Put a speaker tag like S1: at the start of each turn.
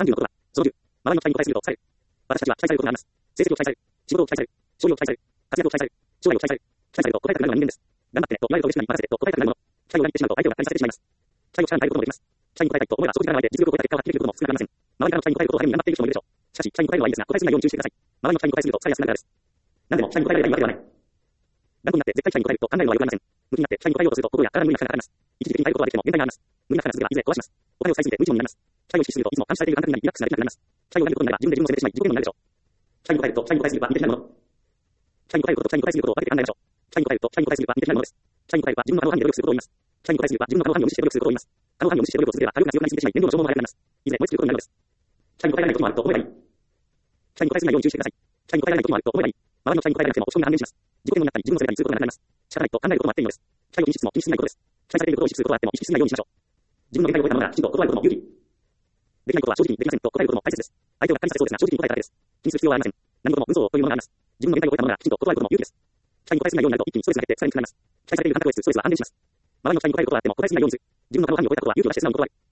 S1: 30のことは、その10、周りの期待に応えするとされる。私たちは期待されることがあります。成績を期待される。仕事を期待される。勝利を期待される。活躍を期待される。将来を期待される。期待されると答えたくなるのが人間です。頑張ってと言われると嬉しくなり、任せてと答えたくなるもの。期待を裏切ってしまうと相手をがっかりさせてしまいます。期待を力に変えることもできます。期待に応えたいと思えば正直な相手、実力を超えた結果を発揮できることも少なくありません。周りからの期待に応えることを励みに頑張っている人もいるでしょう。しかし、期待に応えるのはいいですが、答えすぎないように注意してください。周りの期待に応えすると疲れやすくなるからです。何でも期待に応えられればいいわけではない。頑固になって絶対期待に応えると考えるのは良くありません。無理になって期待に応えようとすると心や体の無理な負荷がかかります。一時的に耐えることはできても限界があります。無理な負荷が続けばいずれ壊します。お金を使いすぎて無理になります。期待を意識するといつも監視されている感覚になりリラックスができなくなります。期待を裏切ることになれば自分で自分を責めてしまい自己嫌悪になるでしょう。期待に応えると期待に応えすぎるは似て非なるもの。期待に応えることと期待に応えすぎることを分けて考えましょう。期待に応えると期待に応えすぎるは似て非なるものです。期待に応えるは自分の可能範囲で努力することを言います。期待に応えすぎるは自分の可能範囲を無視して努力することを言います。可能範囲を無視して努力を続ければ火力が強くなりすぎてしまい燃料の消耗も早くなります。いずれ燃え尽きることになるのです。期待に応えられないこともあると思えばいい。期待に応えすぎないように注意してください。期待に応えられないこともあると思えばいい。周りの期待に応えなくても落ち込みが半減します。自己嫌悪になったり自分の責めたりすることがなくなります。仕方ないと考えることもあっていいのです。期待を禁止しつつも禁止しないことです。期待されていることを意識することはあっても意識しないようにしましょう。自分の限界を超えたものならきちんと断ることも勇気。できないことは正直にできませんと答えることも大切です。相手をがっかりさせそうですが正直に答えただけです。気にする必要はありません。何事も嘘というものがあります。自分の限界を超えたものならきちんと断ることも勇気です。期待に応えすぎないようになると一気にストレスが減ってさらに膨らみます。期待されている感覚を得つつストレスは半減します。周りの期待に応えることはあっても答えすぎないようにする。自分の可能範囲を超えたことは勇気を出して素直に断る。